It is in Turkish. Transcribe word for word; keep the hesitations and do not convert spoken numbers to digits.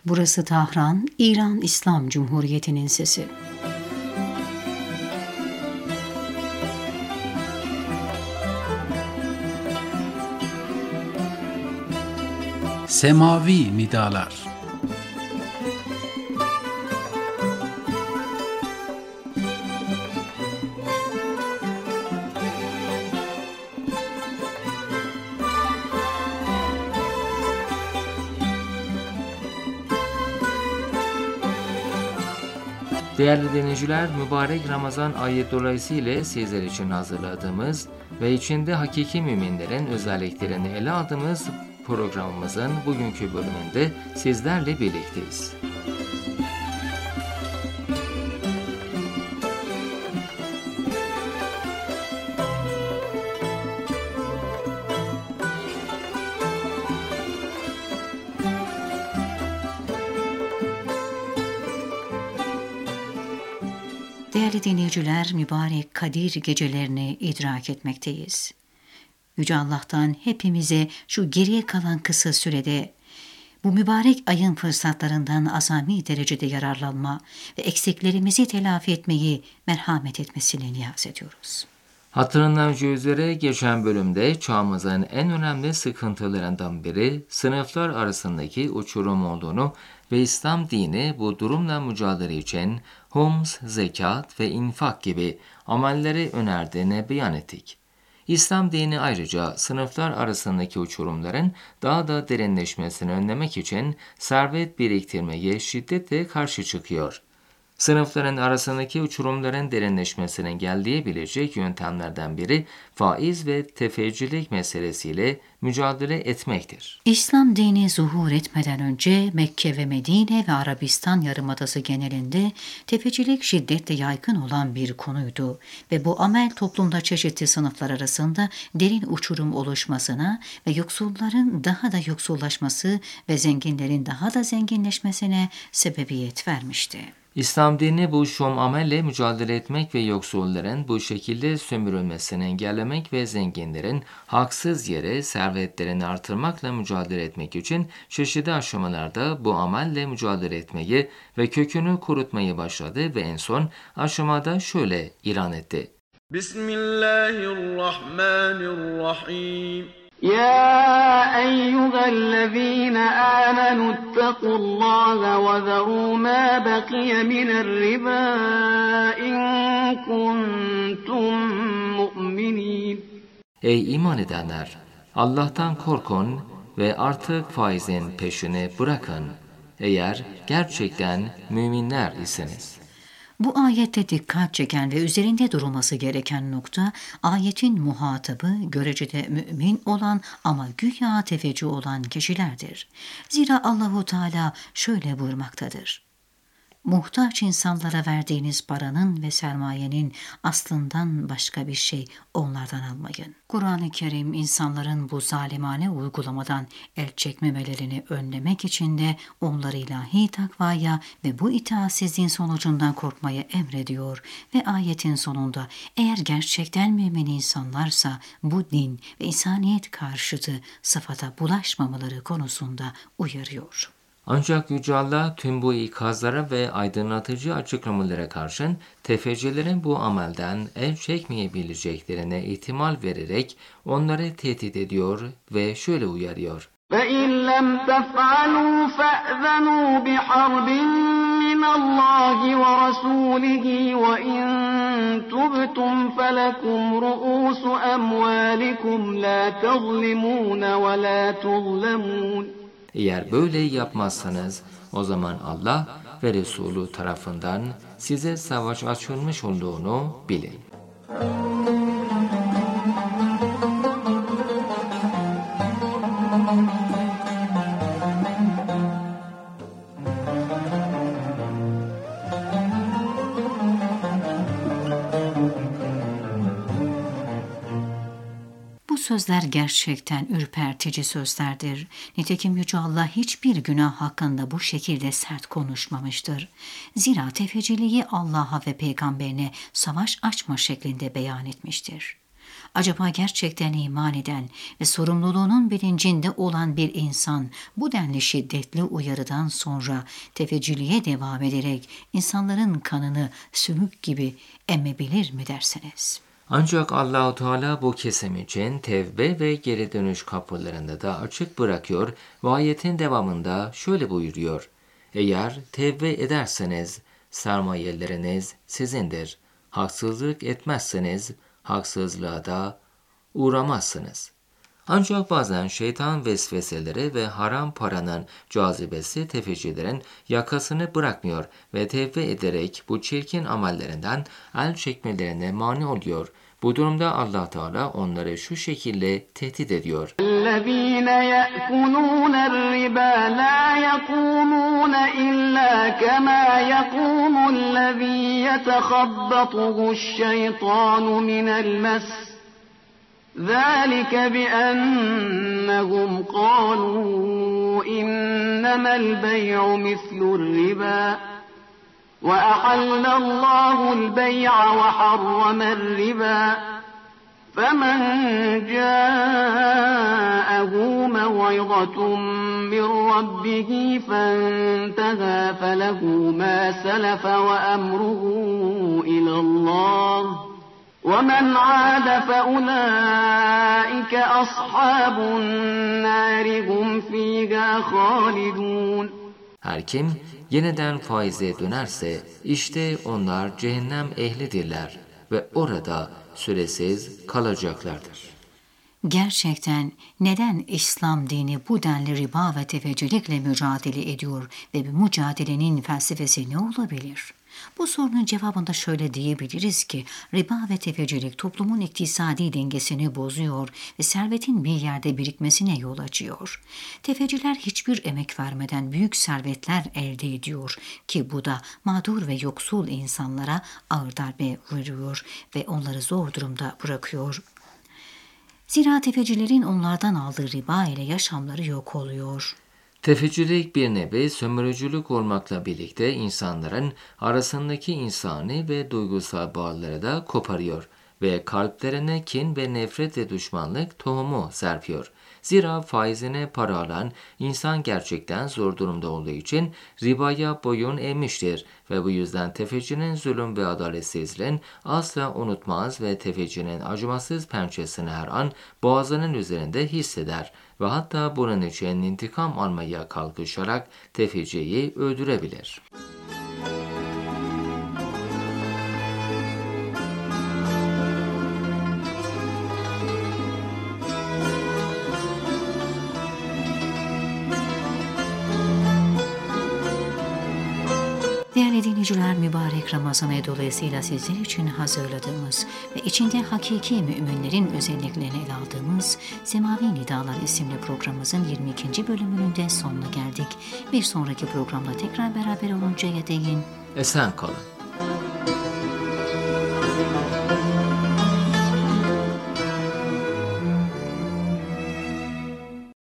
Burası Tahran, İran İslam Cumhuriyeti'nin sesi. Semavi Nidalar. Değerli dinleyiciler, mübarek Ramazan ayı dolayısıyla sizler için hazırladığımız ve içinde hakiki müminlerin özelliklerini ele aldığımız programımızın bugünkü bölümünde sizlerle birlikteyiz. Değerli dinleyiciler, mübarek Kadir gecelerini idrak etmekteyiz. Yüce Allah'tan hepimize şu geriye kalan kısa sürede bu mübarek ayın fırsatlarından azami derecede yararlanma ve eksiklerimizi telafi etmeyi merhamet etmesini niyaz ediyoruz. Hatırlanacağı üzere geçen bölümde çağımızın en önemli sıkıntılarından biri sınıflar arasındaki uçurum olduğunu ve İslam dini bu durumla mücadele için hums, zekat ve infak gibi amelleri önerdiğini beyan ettik. İslam dini ayrıca sınıflar arasındaki uçurumların daha da derinleşmesini önlemek için servet biriktirmeye şiddetle karşı çıkıyor. Sınıfların arasındaki uçurumların derinleşmesini engelleyebilecek yöntemlerden biri faiz ve tefecilik meselesiyle mücadele etmektir. İslam dini zuhur etmeden önce Mekke ve Medine ve Arabistan Yarımadası genelinde tefecilik şiddetle yaygın olan bir konuydu ve bu amel toplumda çeşitli sınıflar arasında derin uçurum oluşmasına ve yoksulların daha da yoksullaşması ve zenginlerin daha da zenginleşmesine sebebiyet vermişti. İslam dini bu şom amelle mücadele etmek ve yoksulların bu şekilde sömürülmesini engellemek ve zenginlerin haksız yere servetlerini artırmakla mücadele etmek için çeşitli aşamalarda bu amelle mücadele etmeyi ve kökünü kurutmayı başladı ve en son aşamada şöyle ilan etti. Bismillahirrahmanirrahim. يا أيها الذين آمنوا اتقوا الله وذروا ما بقي من الربا إن كنتم مؤمنين. Ey iman edenler! Allah'tan korkun ve artık faizin peşini bırakın. Eğer gerçekten müminler iseniz. Bu ayette dikkat çeken ve üzerinde durulması gereken nokta, ayetin muhatabı görecede mümin olan ama güya tefeci olan kişilerdir. Zira Allahu Teala şöyle buyurmaktadır: muhtaç insanlara verdiğiniz paranın ve sermayenin aslından başka bir şey onlardan almayın. Kur'an-ı Kerim insanların bu zalimane uygulamadan el çekmemelerini önlemek için de onları ilahi takvaya ve bu itaatsizliğin sonucundan korkmaya emrediyor ve ayetin sonunda eğer gerçekten mümin insanlarsa bu din ve insaniyet karşıtı sıfata bulaşmamaları konusunda uyarıyor. Ancak Yüce Allah tüm bu ikazlara ve aydınlatıcı açıklamalara karşın tefecilerin bu amelden el çekmeyebileceklerine ihtimal vererek onları tehdit ediyor ve şöyle uyarıyor. فَاِنْ لَمْ تَفْعَلُوا فَأْذَنُوا بِحَرْبٍ مِّنَ اللّٰهِ وَرَسُولِهِ وَاِنْ تُبْتُمْ فَلَكُمْ رُؤُوسُ أَمْوَالِكُمْ لَا تَظْلِمُونَ وَلَا تُظْلَمُونَ. Eğer böyle yapmazsanız o zaman Allah ve Resulü tarafından size savaş açılmış olduğunu bilin. Sözler gerçekten ürpertici sözlerdir. Nitekim Yüce Allah hiçbir günah hakkında bu şekilde sert konuşmamıştır. Zira tefeciliği Allah'a ve peygamberine savaş açma şeklinde beyan etmiştir. Acaba gerçekten iman eden ve sorumluluğunun bilincinde olan bir insan bu denli şiddetli uyarıdan sonra tefeccüliğe devam ederek insanların kanını sümük gibi emebilir mi dersiniz? Ancak Allah-u Teala bu kesim için tevbe ve geri dönüş kapılarını da açık bırakıyor ve ayetin devamında şöyle buyuruyor. Eğer tevbe ederseniz sermayeleriniz sizindir. Haksızlık etmezseniz haksızlığa da uğramazsınız. Ancak bazen şeytan vesveseleri ve haram paranın cazibesi tefecilerin yakasını bırakmıyor ve tevbe ederek bu çirkin amellerinden el çekmelerine mani oluyor. Bu durumda Allah Teala onları şu şekilde tehdit ediyor. الذين يأكلون الربا لا يقومون إلا كما يقوم الذي يتخبطه الشيطان من المس ذلك بأنهم قالوا إنما البيع مثل الربا وأحل الله البيع وحرم الربا فمن جاءه موعظة من ربه فانتهى فله ما سلف وأمره إلى الله وَمَنْ عَادَ فَأُولَٰئِكَ أَصْحَابُ النَّارِ هُمْ فِيهَا خَالِدُونَ. Her kim yeniden faize dönerse işte onlar cehennem ehlidirler ve orada süresiz kalacaklardır. Gerçekten neden İslam dini bu denli riba ve tefeccülikle mücadele ediyor ve bu mücadelenin felsefesi ne olabilir? Bu sorunun cevabında şöyle diyebiliriz ki riba ve tefeccülik toplumun iktisadi dengesini bozuyor ve servetin bir yerde birikmesine yol açıyor. Tefeciler hiçbir emek vermeden büyük servetler elde ediyor ki bu da mağdur ve yoksul insanlara ağır darbe vuruyor ve onları zor durumda bırakıyor. Zira tefecilerin onlardan aldığı riba ile yaşamları yok oluyor. Tefecilik bir nevi sömürücülük olmakla birlikte insanların arasındaki insani ve duygusal bağları da koparıyor ve kalplerine kin ve nefret ve düşmanlık tohumu serpiyor. Zira faizine para alan insan gerçekten zor durumda olduğu için ribaya boyun eğmiştir ve bu yüzden tefecinin zulüm ve adaletsizliğini asla unutmaz ve tefecinin acımasız pençesini her an boğazının üzerinde hisseder ve hatta bunun için intikam almaya kalkışarak tefeciyi öldürebilir. Değerli dinleyiciler, mübarek Ramazan ayı dolayısıyla sizler için hazırladığımız ve içinde hakiki müminlerin özelliklerini ele aldığımız Semavi Nidalar isimli programımızın yirmi ikinci bölümünün de sonuna geldik. Bir sonraki programda tekrar beraber oluncaya değin Esen kalın.